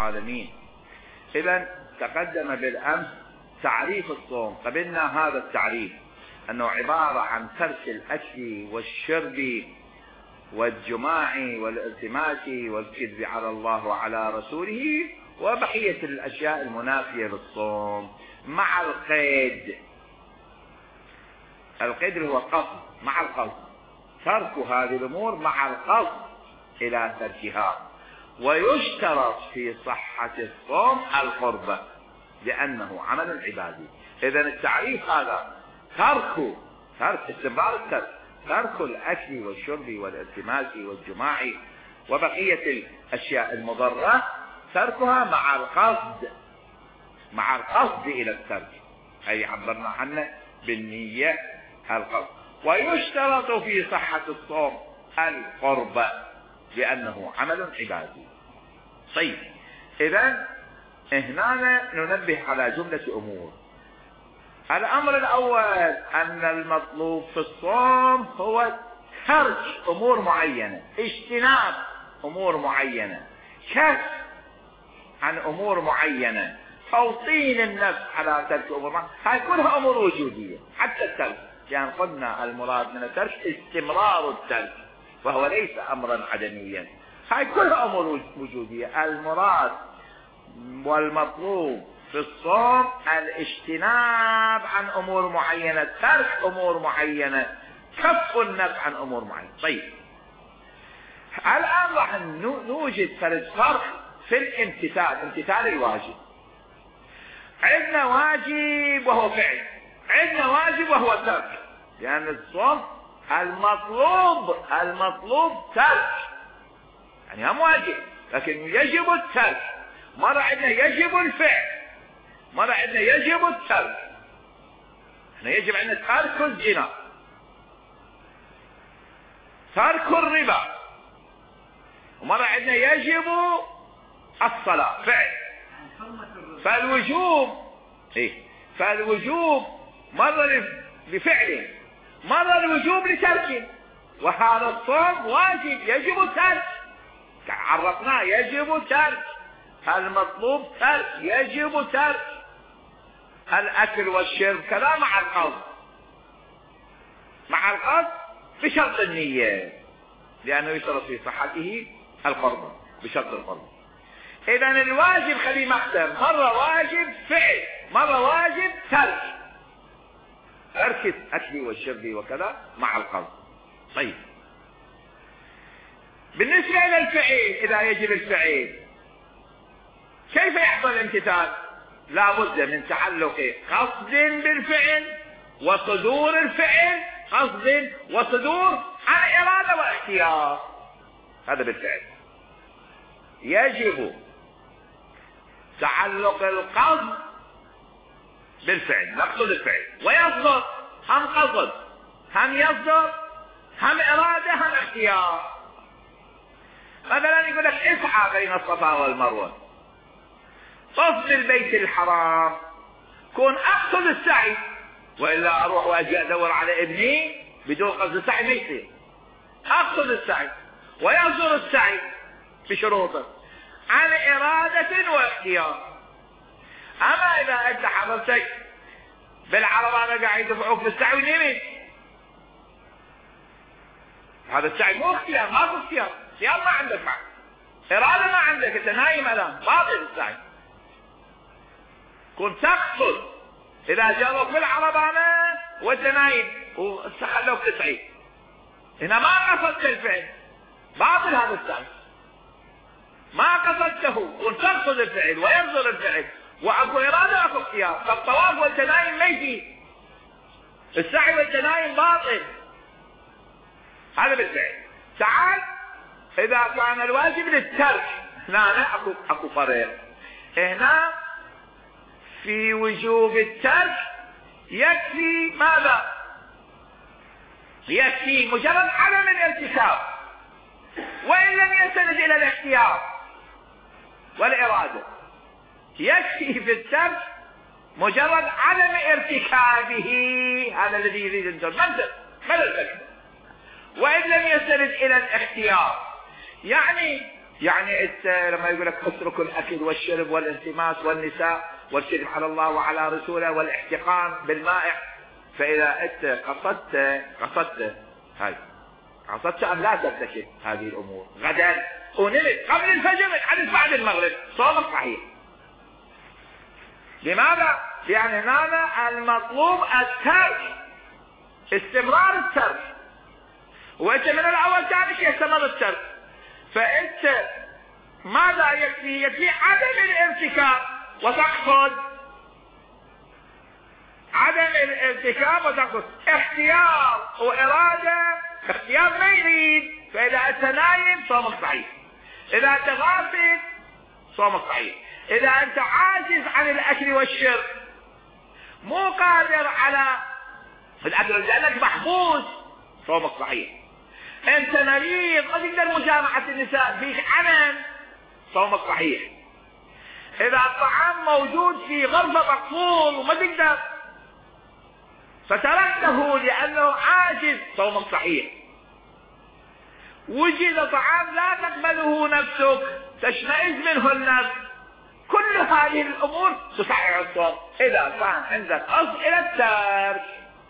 العالمين. إذا تقدم بالأمس تعريف الصوم، قبلنا هذا التعريف أنه عبارة عن ترك الأكل والشرب والجماع والالتماس والكذب على الله وعلى رسوله وبقية الأشياء المنافية للصوم، مع القيد. القيد اللي هو القصد، مع القصد، ترك هذه الأمور مع القصد إلى تركها. ويشترط في صحة الصوم القربة لأنه عمل عبادي. إذن التعريف هذا ترك استمرار الترك، ترك الأكل والشرب والالتماس والجماع وبقية الأشياء المضرة، تركها مع القصد إلى الترك، أي عبرنا عنه بالنية القصد. ويشترط في صحة الصوم القربة لأنه عمل عبادي. طيب، إذن هنا ننبه على جملة أمور. الأمر الأول أن المطلوب في الصوم هو ترك أمور معينة، اجتناب أمور معينة، كف عن أمور معينة، توطين النفس على ترك أمور معينة. هاي كلها أمور وجودية حتى الترك، يعني قلنا المراد من الترك استمرار الترك وهو ليس أمرا عدميا. هاي كلها أمور وجودية. المراد والمطلوب في الصوم الاجتناب عن أمور معينة، ترك أمور معينة، كف النفس عن أمور معينة. طيب، الآن راح نوجد فرق في امتثال الواجب. عندنا واجب وهو فعل، عندنا واجب وهو ترك. لأن الصوم المطلوب ترك، يعني هم واجب لكن يجب الترك. مرة عندنا يجب الفعل، مرة عندنا يجب الترك. احنا يجب عندنا ترك الزنا، ترك الربا، ومرة عندنا يجب الصلاة فعل. فالوجوب مرة لفعل، مرة الوجوب لترك. وهذا الصوم واجب يجب الترك، عرفناه يجب الترك. المطلوب ترك، يجب ترك. الأكل والشرب كذا مع القصد بشرط النية، لأنه يشترط في صحته القرب بشرط القرب. إذن الواجب خليه مقدم، مرة واجب فعل، مرة واجب ترك الأكل والشرب وكذا مع القصد. طيب، بالنسبة إلى الفعل، إذا يجب الفعل كيف يحصل الامتثال؟ لا بد من تعلق قصد بالفعل وصدور الفعل، قصد وصدور عن إرادة واختيار. هذا بالفعل. يجب تعلق القصد بالفعل، نقصد الفعل، ويصدر هم قصد هم يصدر هم إرادة هم اختيار. مثلا يقول لك اسعى بين الصفا والمروة، طف بالبيت الحرام، كون اقصد السعي، والا اروح واجي ادور على ابني بدون قصد السعي ما يصير. اقصد السعي ويصدر السعي بشروطه عن إرادة واختيار. اما اذا انت حضرتك بالعربة قاعد يدفعوك بالسعي ونمت، هذا السعي مو اختيار، ما في اختيار، اختيار ما عندك، معك إرادة ما عندك، انت نايم الان، باطل السعي. كنت تقصد، اذا جابوك بالعربانة وانت نايم واستخلوك تسعي، هنا ما قصدت الفعل، باطل هذا السعي، ما قصدته. كنت تقصد الفعل ويصدر الفعل واكو إرادة واكو اختيار. فالطواف وانت نايم ما يجي، السعي وانت نايم باطل. هذا بالفعل. تعال اذا كان الواجب للترك، هنا اكو فرق. هنا في وجوب الترك يكفي ماذا؟ يكفي مجرد عدم الارتكاب، وان لم يستند الى الاختيار والإرادة. يكفي في الترك مجرد عدم ارتكابه، هذا الذي يريد منطق ماذا الفكر، وان لم يستند الى الاختيار. يعني يعني انت لما يقول لك اترك الاكل والشرب والالتماس والنساء والكذب على الله وعلى رسوله والاحتقان بالمائع، فاذا انت قصدت ان لا ترتكب هذه الامور غدا ونمت قبل الفجر عن بعد المغرب، صومك صحيح. لماذا؟ لان هذا المطلوب الترك، استمرار الترك، وانت من الاول تعرف يستمر الترك، فانت ماذا يكفي؟ يكفي عدم الارتكاب وتحصل عدم الارتكاب وتحصل اختيار واراده. اختيار ما يريد، فاذا انت نايم صومك صحيح، اذا انت غافل صومك صحيح، اذا انت عاجز عن الاكل والشرب مو قادر على الاكل لانك محبوس صومك صحيح، انت مريض ما تقدر مجامعة النساء فيك عنن صومك صحيح، اذا الطعام موجود في غرفة مقفول وما تقدر فتركته لانه عاجز صومك صحيح، وجد طعام لا تقبله نفسك تشمئز منه النفس، كل هذه الامور تصحح الصوم اذا كان عندك قصد الى الترك.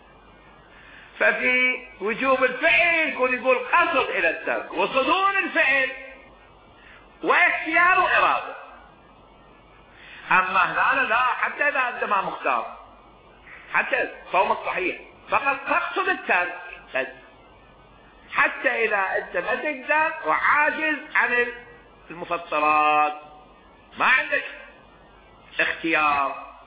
ففي وجوب الفعل يقول قصد الى الترك وصدور الفعل واختيار اراده. اما هنا لا، حتى اذا انت ما مختار حتى صومك صحيح، فقط تقصد الترك بس، حتى اذا انت ما تقدر وعاجز عن المفطرات ما عندك اختيار،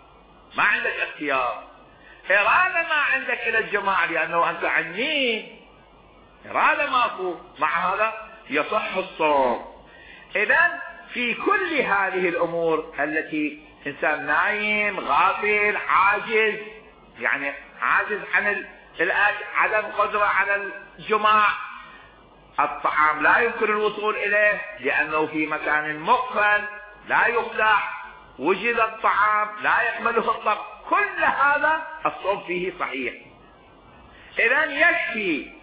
إرادة ما عندك إلى الجماعة لأنه أنت عنين، إرادة ماكو، مع هذا يصح الصوم. إذن في كل هذه الأمور التي إنسان نايم غافل عاجز، يعني عاجز عن الأكل، عدم قدرة على الجماع، الطعام لا يمكن الوصول إليه لأنه في مكان مقفل لا يفتح، وجد الطعام لا يحمله الطبخ، كل هذا الصوم فيه صحيح. إذن يكفي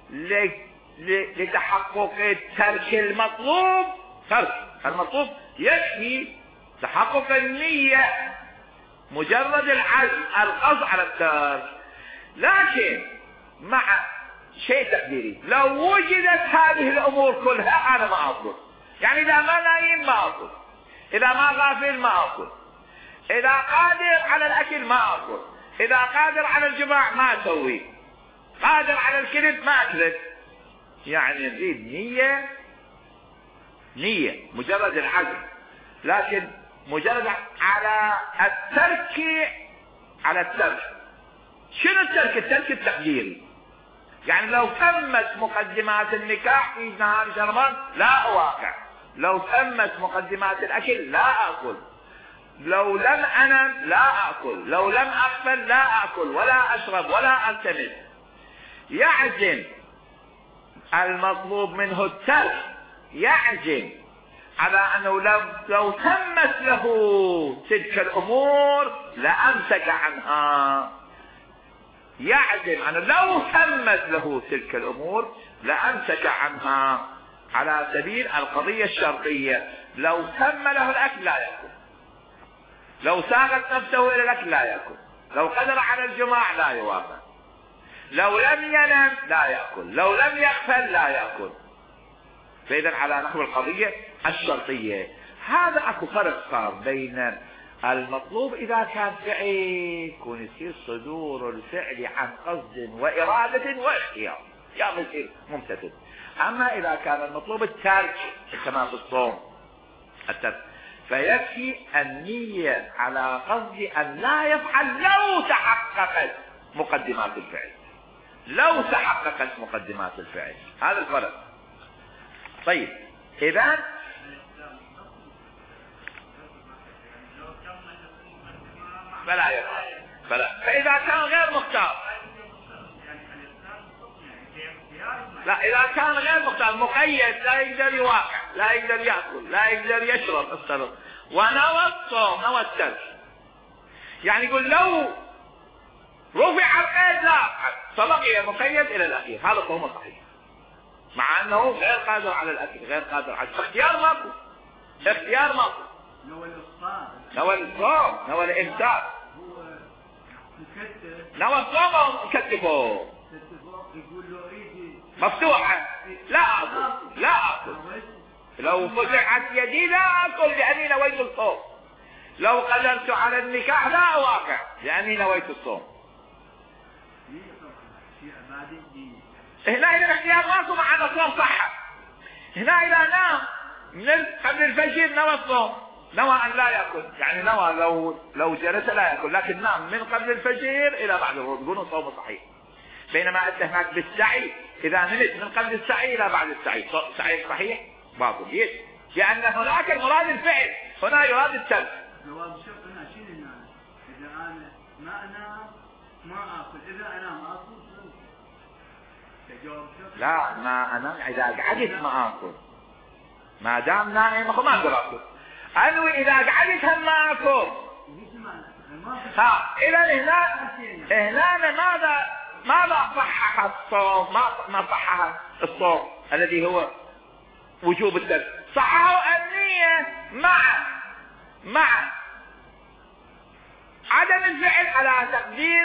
لتحقق ترك المطلوب، المطلوب يكفي تحقق النية، مجرد العزم القصد على الترك. لكن مع شيء تقديري، لو وجدت هذه الأمور كلها أنا ما أكل، يعني إذا ما نايم ما أكل، إذا ما غافل ما أكل، إذا قادر على الأكل ما أكل، إذا قادر على الجماع ما أسوي، قادر على الكذب ما أكذب، يعني نريد نية مجرد العزم، لكن مجرد على الترك، شنو الترك؟ الترك التقديري، يعني لو تمت مقدمات النكاح في نهار رمضان لا أواقع، لو تمت مقدمات الأكل لا أكل، لو لم أنم لا أكل، لو لم أغفل لا أكل ولا أشرب ولا ألتمس. يعزم المطلوب منه الترك، يعزم على أنه لو تمت له تلك الأمور لأمسك عنها، يعزم أنه لو تمت له تلك الأمور لأمسك عنها، على سبيل القضية الشرطية، لو تم له الأكل لا يأكل، لو ساقت نفسه إلى الأكل لا يأكل، لو قدر على الجماع لا يوافق، لو لم ينم لا يأكل، لو لم يغفل لا يأكل. فإذا على نحو القضية الشرطية. هذا اكو فرق صار بين المطلوب إذا كان فعل يكون يصير صدور الفعل عن قصد وإرادة واختيار، يعني يصير ممتثل. أما إذا كان المطلوب الترك كما في الصوم الترك، فيكفي النية على قصد أن لا يفعل لو تحققت مقدمات الفعل، لو تحققت مقدمات الفعل، هذا الفرق. طيب إذا فلا يفعل، فإذا كان غير مختار، لا إذا كان غير مختار مقيد لا يقدر يواقع، لا يقدر يأكل، لا يقدر يشرب الصرف، ونوى الصوم، نوى الترك، يعني يقول لو رفع القيد لا فبقي مقيد إلى الأخير، هذا صوم صحيح مع انه غير قادر على الاكل، غير قادر على اختيار ماكو، اختيار ماكو. نوى الصوم، نوى الامساك، نوى الصوم او مكتفه مفتوحة. لا اكل، لا اكل. لو فتحت يدي لا اكل لاني نويت الصوم. لو قدرت على النكاح لا اواقع لاني نويت الصوم. هنا اذا الاختيار ماكو مع ان الصوم صح. هنا اذا نام من قبل الفجر نوى الصوم، نوى ان لا ياكل، يعني نوى لو جلس لا ياكل، لكن نام من قبل الفجر الى بعد الغروب يقولون صومه صحيح. بينما انت هناك بالسعي اذا نمت من قبل السعي الى بعد السعي، سعي صحيح باطل. ليش؟ لان هناك المراد الفعل، هنا يراد الترك. جواب الشرط هنا شنو يعني؟ اذا انا ما انام ما اكل، اذا انام اكل. لا ما انام اذا قعدت ما اكل، ما دام نايم ما اقدر اكل. انوي اذا قعدت هم ما اكل. ها اذا هنا ماذا صحح الصوم؟ ما صحح الصوم الذي هو وجوب الترك، صححه النية مع عدم الفعل على تقدير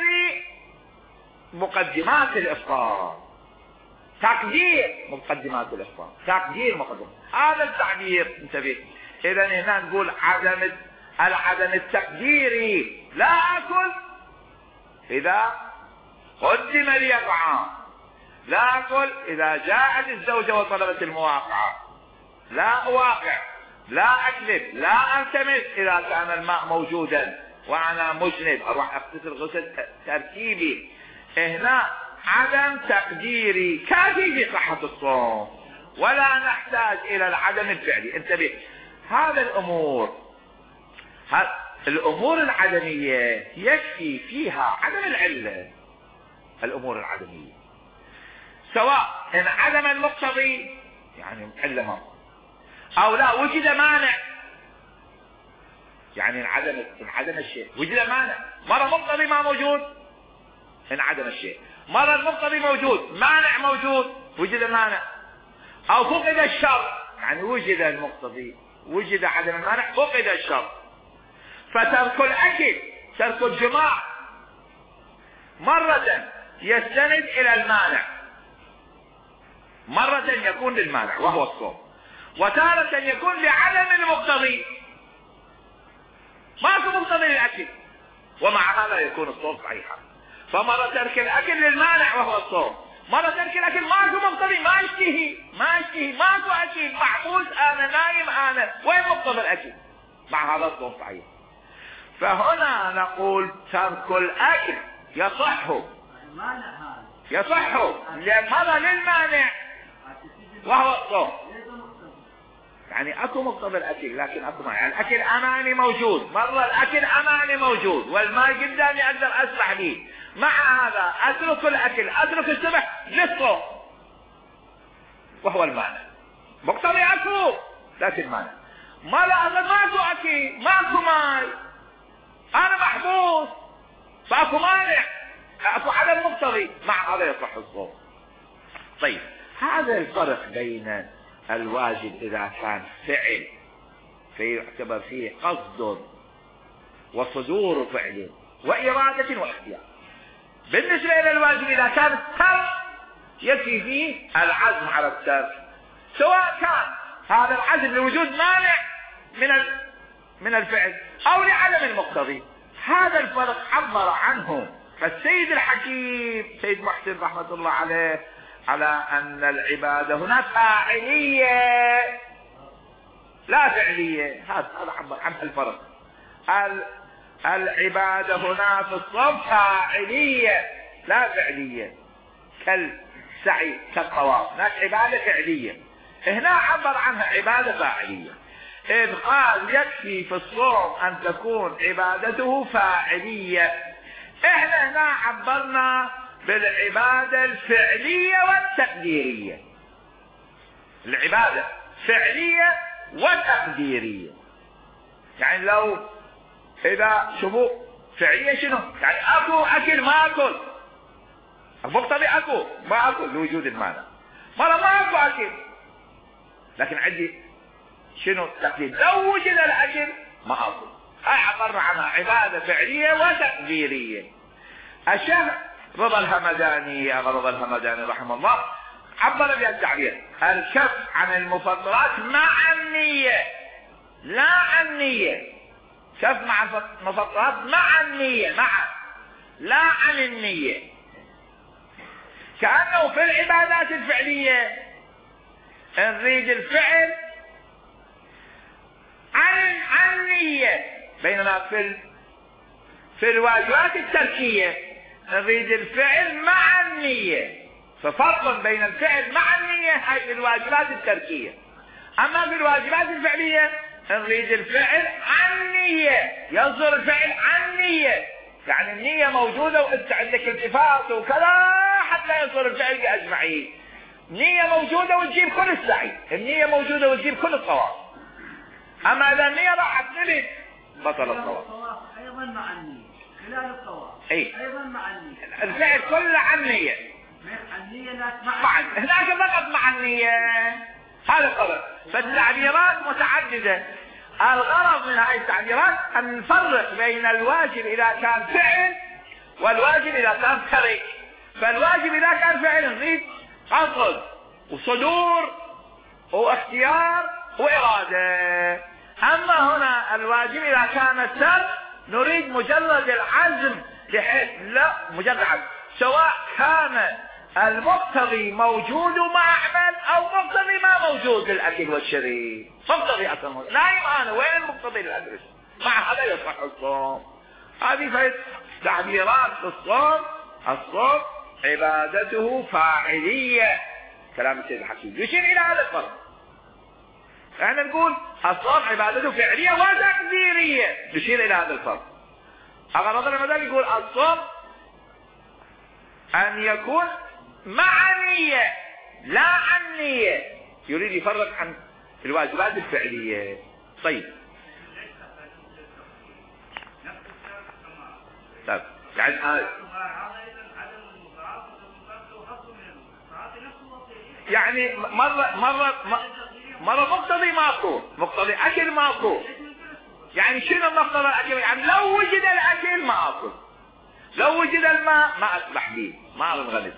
مقدمات الافطار. تقدير مقدمات الافطار، تقدير مقدمات، هذا التعبير انتبه. اذا هنا نقول العدم التقديري، لا اكل اذا قدم لي طعام، لا اكل اذا جاءت الزوجة وطلبت المواقعة، لا اواقع، لا اكذب، لا التمس اذا كان الماء موجودا وانا مجند اروح اغتسل غسل ترتيبي. هنا عدم تقديري كافي في صحة الصوم، ولا نحتاج الى العدم الفعلي. انتبه، هذا الامور العدمية يكفي فيها عدم العلة. الامور العدمية سواء ان عدم المقتضي يعني علة ما، او لا وجد مانع، يعني انعدم الشيء وجد مانع. مرة مقتضي ما موجود انعدم الشيء، مرة المقتضي موجود مانع موجود وجد مانع، او فقد الشرط، يعني وجد المقتضي وجد عدم المانع فقد الشرط. فترك الاكل، ترك الجماع مرة يستند الى المانع، مرة يكون للمانع وهو الصوم، وتارة يكون لعدم المقتضي، ماكو مقتضي للاكل ومع هذا يكون الصوم صحيحا. فمرة ترك الاكل للمانع وهو الصوم، مرة ترك الاكل ماكو مقتضي، ما اشتهي ماكو اكل، محبوس انا نايم انا، وين مقتضى الاكل؟ مع هذا الصوم صحيح. فهنا نقول ترك الاكل يصح لان هذا للمانع وهو الصوم. يعني اكو مقتضى الاكل لكن اكو مانع، يعني الاكل امامي موجود، مرة الاكل امامي موجود والماء قدامي اقدر اسبح به، مع هذا اترك الاكل اترك السبح للصوم وهو المانع. مقتضي اكو لكن مانع، ما لا ماكو اكل ماكو ماي، انا محبوس فاكو مانع، اكو عدم مقتضي، مع هذا يصح الصوم. طيب هذا الفرق بين الواجب اذا كان فعل فيعتبر فيه قصد وصدور فعل وإرادة واختيار، بالنسبة الى الواجب اذا كان ترك يكفي فيه العزم على الترك، سواء كان هذا العزم لوجود مانع من الفعل او لعدم المقتضي. هذا الفرق عبر عنه فالسيد الحكيم سيد محسن رحمة الله عليه على ان العبادة هنا فاعلية لا فعلية. هذا عبر عن الفرق. العبادة هنا في الصوم فاعلية لا فعلية، كالسعي كالطواف، هناك عبادة فعلية، هنا عبر عنها عبادة فاعلية. إذ قال يكفي في الصوم أن تكون عبادته فاعلية، إحنا هنا عبرنا بالعبادة الفعلية والتقديرية. العبادة فعلية وتقديرية، يعني لو إذا شوفوا فعلية شنو؟ يعني أكو أكل ما أكل، المقتضي أكو ما أكل لوجود المانع، مرة ما اكو اكل، لكن عندي شنو التقدير؟ لو وجد الاكل ما اكل. هاي عبرنا عنها عبادة فعلية وتقديرية. الشيخ رضا الهمداني رحمه الله عبر بها التعبير: الكف عن المفطرات مع النية، لا عن نية. كف مع المفطرات مع النية، مع، لا عن النية. كأنه في العبادات الفعلية نريد الفعل عن النية، بينما في الواجبات التركية نريد الفعل مع النية. ففرق بين الفعل مع النية هاي في الواجبات التركية. اما في الواجبات الفعلية نريد الفعل عن النية، يصدر الفعل عن النية، يعني النية موجودة وانت عندك التفات وكذا حتى يصدر الفعل بأجمعه. نية موجودة وتجيب كل السعي، النية موجودة وتجيب كل الطواف. اما اذا النية راحت نلت بطل الطواف. ايضا مع النية خلال الطواف، ايضا مع النية الفعل كله عن النية، هناك فقط مع النية. هذا الغرض. فالتعبيرات متعددة. الغرض من هذه التعبيرات ان نفرق بين الواجب اذا كان فعل والواجب اذا كان ترك. فالواجب اذا كان فعل نريد قصد وصدور واختيار وإرادة. اما هنا الواجب اذا كان ترك نريد مجرد العزم، بحيث لا مجرد عزم، سواء كان المقتضي موجود مع عمل او مقتضي ما موجود للاكل والشرب. مقتضي اصلا نايم انا، وين المقتضي للاكل؟ مع هذا يصح الصوم. هذه فائدة تعبيرات الصوم. الصوم عبادته فاعلية، كلام السيد الحكيم يشير الى هذا الفرق. احنا نقول الصوم عبادته فعلية وتقديرية، يشير الى هذا الفرق. أغرض المدام يقول الصوم ان يكون مع نية لا عن نية، يريد يفرق عن الواجبات الفعلية. طيب يعني مرة مقتضي ماكو، مقتضي اكل ماكو. يعني شنو مقتضى الاكل؟ يعني لو وجد الاكل ما اكل، لو وجد الماء ما اسبح به، ما انغلب.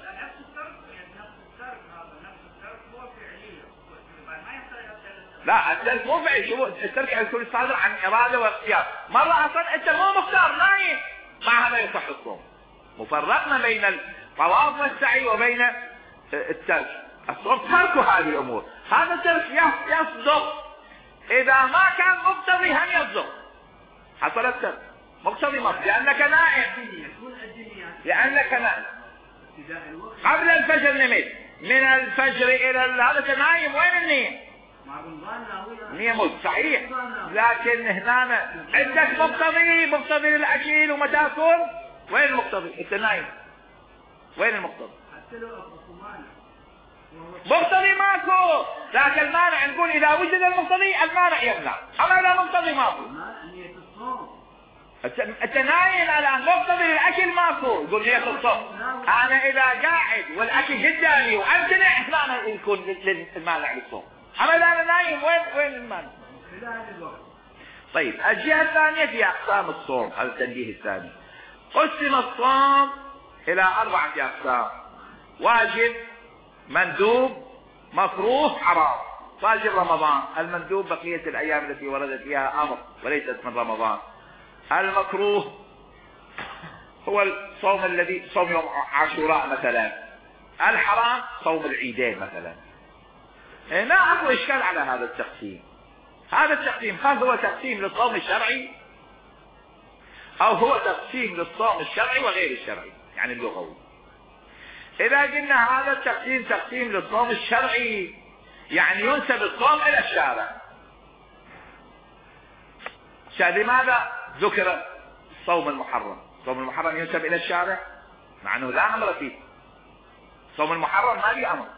لا الترك مو فعل. شو الترك؟ يكون صادر عن اراده واختيار. مرة اصلا انت مو مختار، نايم، مع هذا يصح الصوم. مفرقنا بين الطواف والسعي وبين الترك. الصوم ترك هذه الامور. هذا الترك يصدق اذا ما كان مقتضي هم يصدق. حصل الترك مقتضي مقتضي لانك نائم، لانك نائم قبل الفجر، نمت من الفجر الى هذا نايم. وين النية؟ النية موت صحيح، لكن هنا عندك مقتضي للاكل وما تاكل. وين المقتضي؟ انت نايم، وين المقتضي؟ مقتضي ماكو، لكن المانع نقول اذا وجد المقتضي المانع يمنع. اما اذا مقتضي ماكو، انت نايم الان، مقتضي للاكل ماكو، يقول نية الصوم. انا اذا قاعد والاكل قدامي وامتنع هنا يكون المانع للصوم. اما اذا انا نايم وين المانع؟ طيب الجهة الثانية في اقسام الصوم. هذا التنبيه الثاني. قسم الصوم الى 4 اقسام: واجب، مندوب، مكروه، حرام. واجب رمضان، المندوب بقية الايام التي وردت فيها امر وليست من رمضان. المكروه هو الصوم الذي صوم يوم عاشوراء مثلا. الحرام صوم العيدين مثلا. هنا اكو اشكال على هذا التقسيم. هذا التقسيم هل هو تقسيم للصوم الشرعي او هو تقسيم للصوم الشرعي وغير الشرعي، يعني اللغوي؟ اذا قلنا هذا التقسيم تقسيم للصوم الشرعي يعني ينسب الصوم الى الشارع. لماذا ذكر صوم المحرم؟ صوم المحرم ينسب الى الشارع مع انه لا امر فيه. صوم المحرم ما لي امر.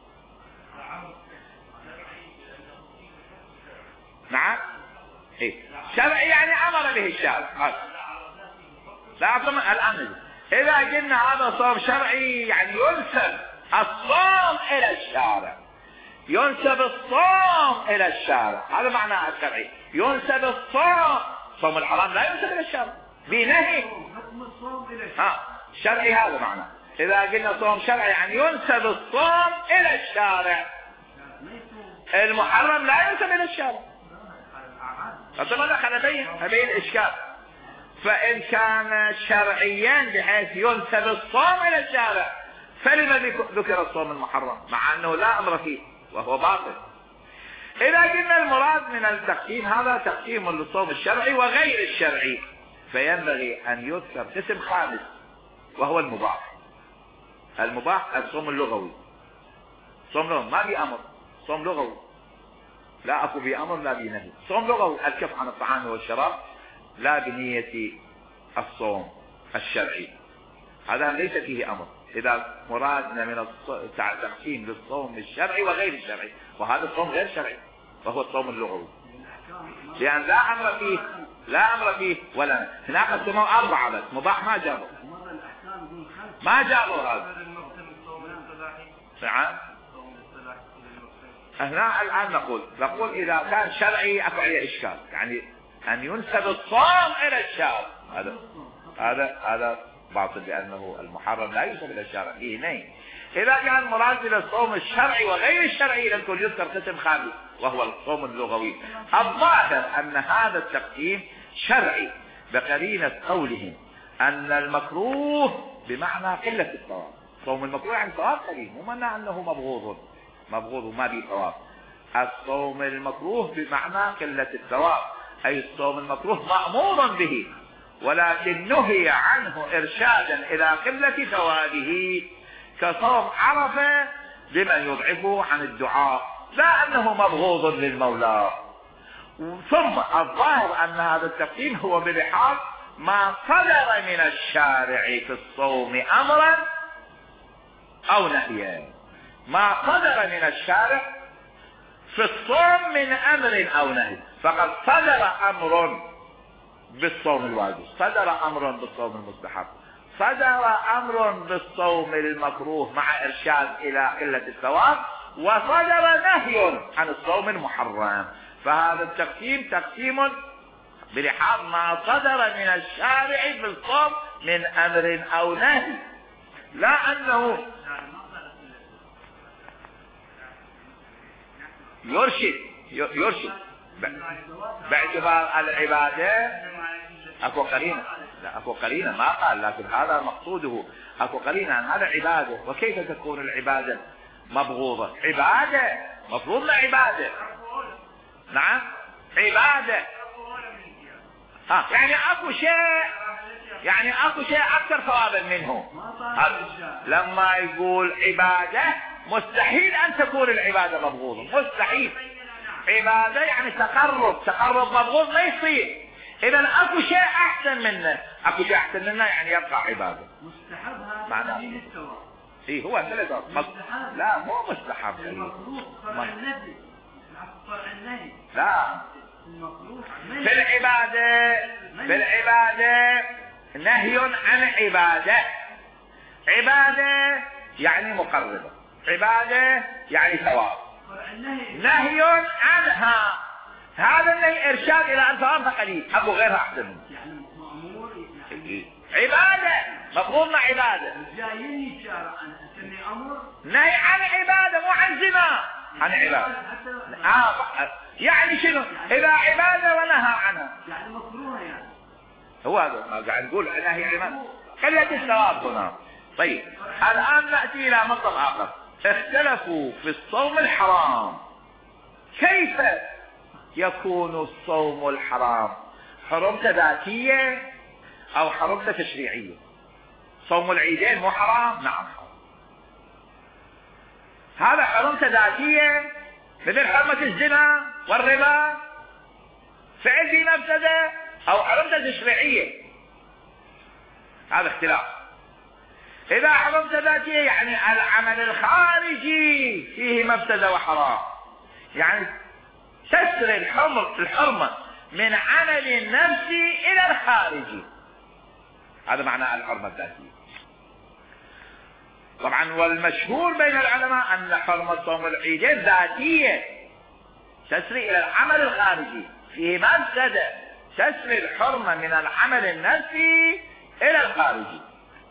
نعم ايه شرعي يعني امر به الشارع. لا الان اذا قلنا هذا صوم شرعي يعني ينسب الصوم الى الشارع، ينسب الصوم الى الشارع، هذا معناه الشرعي. ينسب الصوم، صوم الحرام لا ينسب الى الشارع بنهي حكم الصوم الى الشارع. شرعي، هذا معناه. اذا قلنا صوم شرعي يعني ينسب الصوم الى الشارع. المحرم لا ينسب الى الشارع. طبعا خلينا ابين الاشكال. فان كان شرعيا بحيث ينسب الصوم الى الشارع، فلما ذكر الصوم المحرم مع انه لا امر فيه وهو باطل؟ اذا قلنا المراد من التقسيم هذا تقسيم للصوم الشرعي وغير الشرعي، فينبغي ان يذكر قسم خامس وهو المباح. المباح الصوم اللغوي. صوم لغوي ما بأمر، صوم لغوي لا اكو بأمر لا بنهي. صوم لغوي الكف عن الطعام والشراب لا بنية الصوم الشرعي، هذا ليس فيه امر. اذا مرادنا من التقسيم للصوم الشرعي وغير الشرعي، وهذا الصوم غير شرعي وهو الصوم اللغوي، لان لا امر فيه، لا امر فيه ولا هناك قسموا اربعه بس، مباح ما جابوا، ما جابوا هذا. نعم هنا الان نقول اذا كان شرعي اكو عليه اشكال، يعني ان ينسب الصوم الى الشارع، هذا باطل، لانه المحرم لا ينسب الى الشارع فيه نهي. اذا كان مراد الى الصوم الشرعي وغير الشرعي لكن يذكر قسم خامس وهو الصوم اللغوي. الظاهر ان هذا التقسيم شرعي بقرينة قولهم ان المكروه بمعنى قلة الثواب. صوم المكروه يعني ثواب قليل، مو معنى انه مبغوض وما به ثواب. الصوم المكروه بمعنى قلة الثواب، اي الصوم المكروه مأمور به ولكن نهي عنه ارشادا الى قلة ثوابه، كصوم عرفة لمن يضعفه عن الدعاء، لا انه مبغوض للمولى. ثم الظاهر ان هذا التقسيم هو بلحاظ ما صدر من الشارع في الصوم امرا او نهيا. ما صدر من الشارع في الصوم من امر او نهي، فقد صدر امر بالصوم الواجب، صدر امر بالصوم المستحب، صدر امر بالصوم المكروه مع ارشاد الى قلة الثواب، وصدر نهي عن الصوم المحرم. فهذا التقسيم تقسيم بلحاظ ما صدر من الشارع في الصوم من امر او نهي، لا انه يرشد باعتبار العبادة. اكو قرينة، لا اكو قرينة ما قال، لكن هذا مقصوده. اكو قرينة عن هذا عبادة، وكيف تكون العبادة مبغوضة؟ عبادة مفروض عبادة، نعم عبادة. يعني اكو شيء اكثر ثوابا منه. لما يقول عبادة مستحيل ان تكون العبادة مبغوضة، مستحيل. عبادة يعني تقرب مبغوض ما يصير. اذا اكو شيء احسن منه، اكو شيء احسن منه يعني يبقى عبادة. مستحبها معناه للثواب. اي هو لا مو مستحب، المفروض فرع النهي، فرع النهي. لا المفروض بالعبادة نهي عن عبادة يعني مقربة، عبادة يعني ثواب، نهي عنها. هذا النهي ارشاد الى ان ثوابها قليل، ابو غيرها احسن منه. يعني مأمور عبادة مفروض عبادة، جايين الشارع انه امر نهي عن عبادة مو عن زنا، عن عبادة. يعني شنو؟ اذا عبادة ونهى عنها يعني مكروه، يعني هو هذا ما قاعد نقول نهي عبادة قلة الثواب هنا. طيب الان نأتي الى مطلب اخر. اختلفوا في الصوم الحرام، كيف يكون الصوم الحرام؟ حرمته ذاتية او حرمته تشريعية؟ صوم العيدين مو حرام؟ نعم هذا حرمته ذاتية مثل حرمة الزنا والربا، فعل في مفسدة، او حرمته تشريعية؟ هذا اختلاف. اذا حرمته ذاتية يعني العمل الخارجي فيه مفسدة وحرام، يعني تسري الحرمة من عمل النفسي الى الخارجي، هذا معنى الحرمة الذاتية. طبعا والمشهور بين العلماء أن حرمة صوم العيدين ذاتية تسري إلى العمل الخارجي، فيه مفسدة تسري الحرمة من العمل النفسي إلى الخارجي.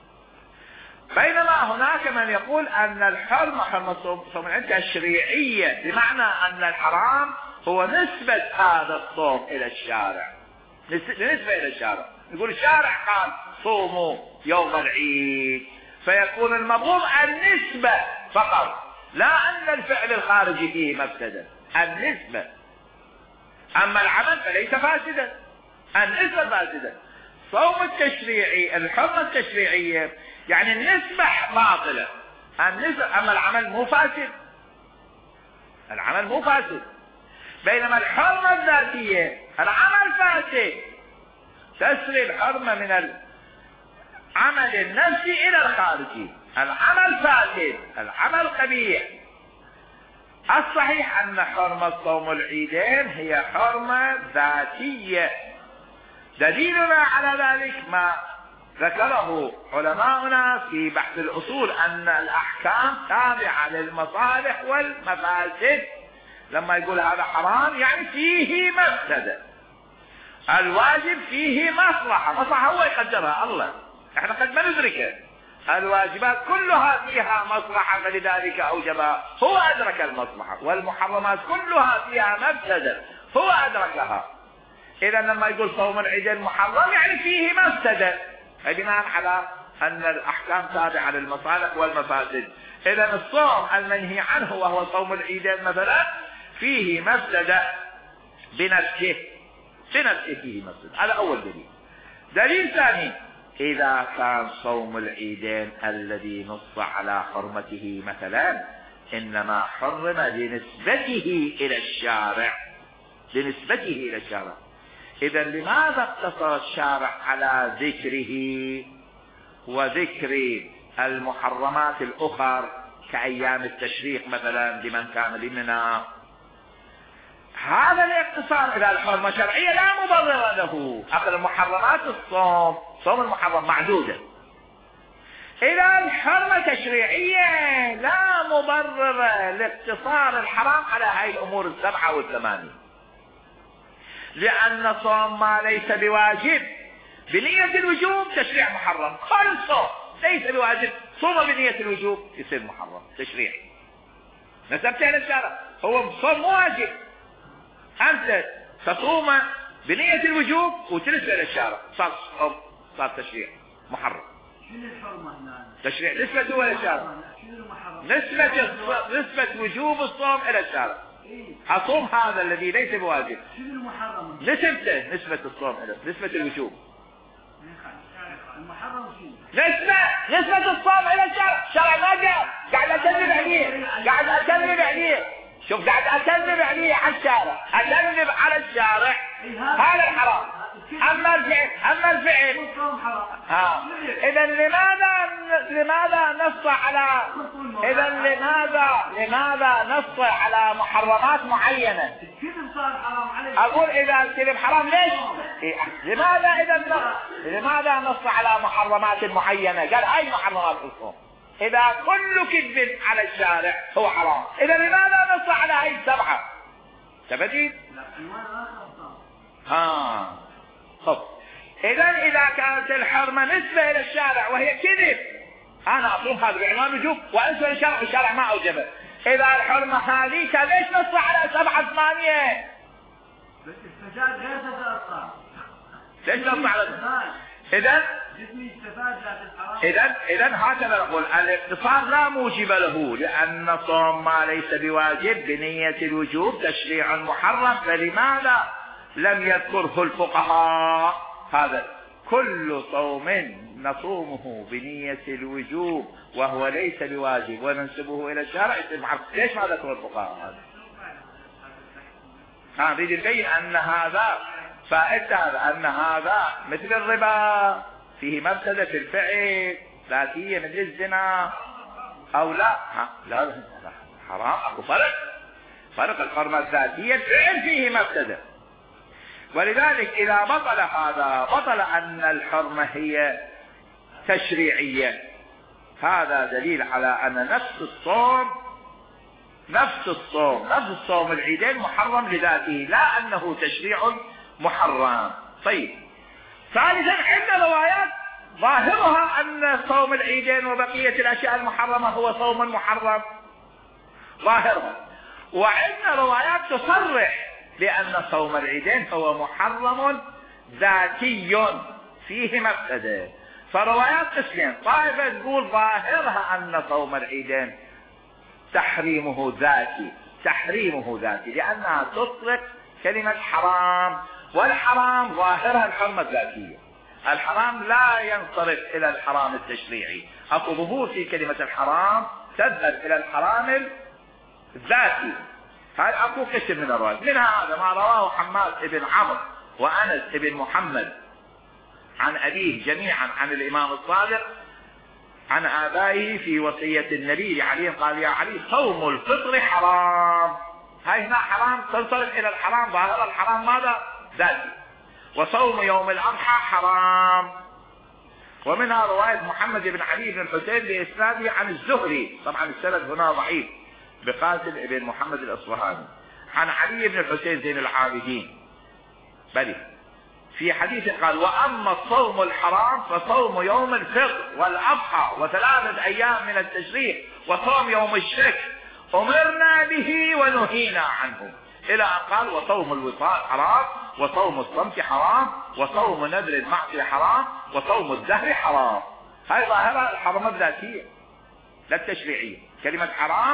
بينما هناك من يقول أن حرمة صوم العيد تشريعية، بمعنى أن الحرام هو نسبة هذا الصوم إلى الشارع، نسبة إلى الشارع. يقول الشارع قال صوموا يوم العيد، فيكون المضمون النسبة فقط، لا أن الفعل الخارجي فيه مفسدة، النسبة. أما العمل فليس فاسدا، النسبة فاسدة. صوم التشريعي الحرمة التشريعية يعني النسبة باطلة، النسبة، أما العمل مو فاسد، العمل مو فاسد. بينما الحرمة الذاتية العمل فاسد، تسري الحرمة من العمل النفسي إلى الخارجي، العمل فاسد، العمل قبيح. الصحيح أن حرمة صوم العيدين هي حرمة ذاتية. دليلنا على ذلك ما ذكره علماؤنا في بحث الأصول، أن الأحكام تابعة للمصالح والمفاسد. لما يقول هذا حرام يعني فيه مفسدة، الواجب فيه مصلحة هو يقدرها الله، احنا قد ما ندركه. الواجبات كلها فيها مصلحة فلذلك أوجبها، هو أدرك المصلحة، والمحرمات كلها فيها مفسدة هو أدركها. إذا لما يقول صوم العيدين محرم يعني فيه مفسدة، بناء على أن الأحكام تابعة للمصالح والمفاسد. إذا الصوم المنهي عنه وهو صوم العيدين مثلا فيه مفسدة بنفسه فيه مفسدة. هذا أول دليل. دليل ثاني، إذا كان صوم العيدين الذي نص على حرمته مثلا إنما حرم لنسبته إلى الشارع، إذا لماذا اقتصر الشارع على ذكره وذكر المحرمات الأخرى كأيام التشريق مثلا لمن كان لمنى؟ هذا الاقتصار إلى الحرمة شرعية لا مبرر له. أقل محرمات صوم المحرم معدودة. إذا الحرمة تشريعية لا مبرر لاقتصار الحرام على هاي الأمور 7 و8، لأن صوم ما ليس بواجب بنية الوجوب تشريع محرم، قال الصوم ليس بواجب صوم بنية الوجوب يصير محرم تشريعي، نسبته للشارع. هو صوم واجب، أنت تصوم بنية الوجوب وتنسبه للشارع، صار تشريع محرم. شنو الحرمة هنا؟ تشريع نسبته إلى الشارع، نسبة وجوب الصوم إلى الشارع. أصوم هذا الذي ليس بواجب، شنو المحرم؟ نسبته، نسبة الصوم إلى نسبة الوجوب. المحرم شنو؟ نسبة الصوم إلى الشارع. الشارع ما جاء، قاعد أكذب عليه، شوف قاعد أكذب عليه على الشارع، أكذب على الشارع، هذا الحرام. أما الفعل إذا لماذا نص على لماذا نص على محرمات معينة؟ الكذب صار حرام عليه. أقول إذا الكذب حرام ليش؟ لماذا نص على محرمات معينة؟ قال هاي محرمات الصوم. إذا كل كذب على الشارع هو حرام، إذا لماذا نص على هاي 7؟ تبديد؟ إذا كانت الحرمة نسبة إلى الشارع وهي كذب، أنا أصوم هذا بعنوان وجوب وأنسبة للشارع والشارع ما أوجبه، إذا الحرمة هذه ليش نص على 7-8؟ بس الفساد غير تتأثر. ليش نص على إذا هكذا نقول الاقتصار لا موجب له، لأن صوم ما ليس بواجب بنية الوجوب تشريع محرم، فلماذا لم يذكره الفقهاء؟ هذا كل صوم نصومه بنية الوجوب وهو ليس بواجب وننسبه إلى الشارع يصير محرم. ليش ما ذكر الفقهاء هذا؟ نريد نبين أن هذا فائدة، أن هذا مثل الربا فيه مفسدة في الفعل ذاتية مثل الزنا أو لا؟ لا حرام. أكو فرق الحرمة الذاتية الفعل فيه مفسدة. ولذلك إذا بطل هذا بطل أن الحرمة هي تشريعية، هذا دليل على أن نفس الصوم العيدين محرم لذاته، لا أنه تشريع محرم. طيب، ثالثا عندنا روايات ظاهرها أن صوم العيدين وبقية الأشياء المحرمة هو صوم محرم ظاهرها، وعندنا روايات تصرح بأن صوم العيدين هو محرم ذاتي فيه مفسدة. فروايات قسمين، طائفة تقول ظاهرها أن صوم العيدين تحريمه ذاتي لأنها تطلق كلمة حرام، والحرام ظاهرها الحرمة الذاتية. الحرام لا ينصرف إلى الحرام التشريعي، أكو ظهور في كلمة الحرام تذهب إلى الحرام الذاتي. هذا أكو قسم من الروايات، منها هذا ما رواه حماد بن عمرو وأنس بن محمد عن أبيه جميعا عن الإمام الصادق عن آبائه في وصية النبي لعلي، قال: يا علي صوم الفطر حرام. هاي هنا حرام تنصرف إلى الحرام، ظاهر الحرام ماذا؟ ذاتي. وصوم يوم الأضحى حرام. ومنها رواية محمد بن علي بن الحسين بإسناده عن الزهري، طبعا السند هنا ضعيف، بقاسم بن محمد الأصفهاني عن علي بن الحسين زين العابدين بلي في حديث قال: وأما الصوم الحرام فصوم يوم الفطر والأضحى و3 أيام من التشريق وصوم يوم الشك أمرنا به ونهينا عنه، إلى أن قال: وصوم الوصال حرام، وصوم الصمت حرام، وصوم نذر المعصية حرام، وصوم الدهر حرام. هاي ظاهرها الحرمة الذاتية لا التشريعية. كلمة حرام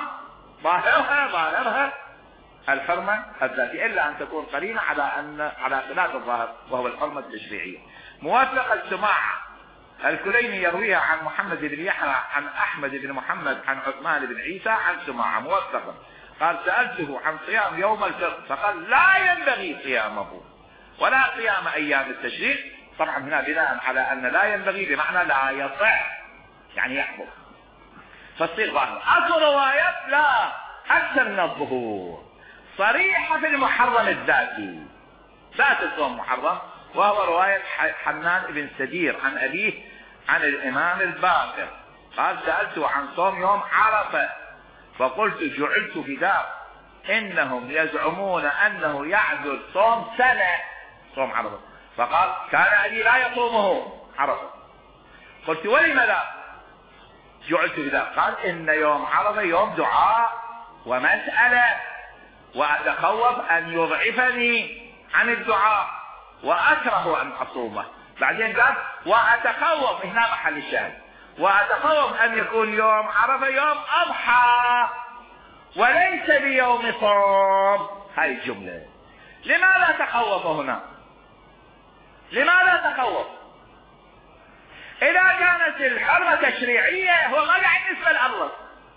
ظاهرها الحرمة الذاتية، إلا أن تكون قرينة على خلاف الظاهر وهو الحرمة التشريعية. موافقة السماع الكليني يرويها عن محمد بن يحيى عن أحمد بن محمد عن عثمان بن عيسى عن سماعة موثقا قال: سألته عن صيام يوم الفطر فقال: لا ينبغي صيامه ولا صيام أيام التشريق. طبعا هنا بناء على أن لا ينبغي بمعنى لا يصح، يعني يحبط، فالصيغ ظاهر. أكو روايات لا أكثر من الظهور صريحة في المحرم الذاتي، ذات الصوم محرم، وهو رواية حنان بن سدير عن أبيه عن الإمام الباقر قال: سألته عن صوم يوم عرفة فقلت: جعلت فداء، إنهم يزعمون أنه يعدل صوم سنة، صوم عرفة. فقال: كان أبي لا يصومه عرفة. قلت: ولم لا؟ جعلت فداء. قال: إن يوم عرفة يوم دعاء ومسألة، وأتخوف أن يضعفني عن الدعاء وأكره أن أصومه. بعدين قال: وأتخوف، هنا محل الشاهد، وأتخوف أن يكون يوم عرفة يوم أضحى وليس بيوم صوم. هاي الجملة لماذا تخوف هنا؟ لماذا تخوف؟ إذا كانت الحرمة تشريعية هو ما قاعد بالنسبة لله،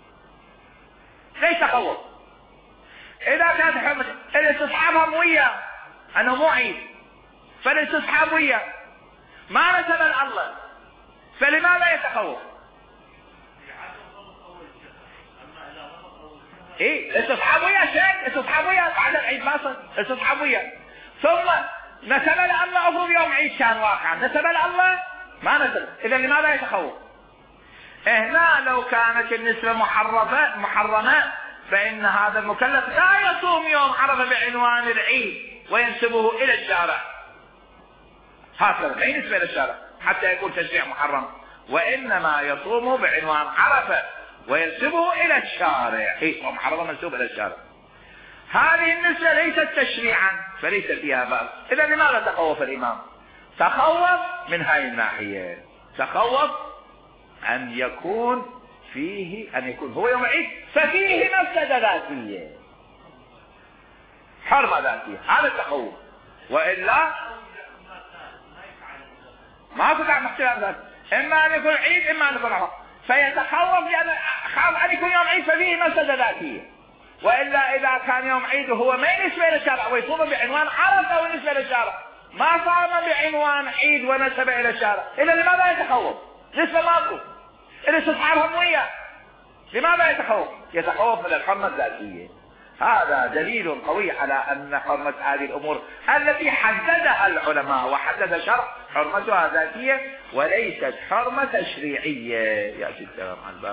ليش تخوف؟ إذا كانت الحرمة الاستصحابهم وياه أنه مو عيد، فالاستصحاب وياه ما نسب الله، فلماذا يتخوف؟ ايه استصحاب وياه شيء، استصحاب وياه بعد العيد ما صار، استصحاب وياه ثم نسب الله. افرض يوم عيد كان واقعا، نسب الله ما نسب، اذا لماذا يتخوف؟ هنا لو كانت النسبة محرمة فإن هذا المكلف لا يصوم يوم عرفة بعنوان العيد وينسبه إلى الشارع، هكذا لا ينسب إلى الشارع حتى يكون تشريع محرم، وإنما يصوم بعنوان عرفة وينسبه إلى الشارع. صوم عرفة منسوب إلى الشارع. هذه النسبة ليست تشريعا فليس فيها بأس. إذا لماذا تخوف الإمام؟ تخوف من هاي الناحية، تخوف أن يكون هو يوم عيد ففيه مفسدة ذاتية، حرمة ذاتية، هذا التخوف. وإلا ما تدع اختلاف ذاتي، إما أن يكون عيد إما أن يكون عرفة، فيتخوف لأن خاف أن يكون يوم عيد ففيه مفسدة ذاتية. وإلا إذا كان يوم عيد وهو ما ينسب إلى الشارع ويصوم بعنوان عرفة ونسبة إلى الشارع، ما صام بعنوان عيد ونسب إلى الشارع، إذا لماذا يتخوف؟ نسبة ماكو، الاستصحابهم وياه، لماذا يتخوف؟ يتخوف من الحرمة الذاتية. هذا دليل قوي على أن حرمة هذه الأمور التي حددها العلماء وحدد شرع حرمتها ذاتية وليست حرمة تشريعية. يأتي الكلام عن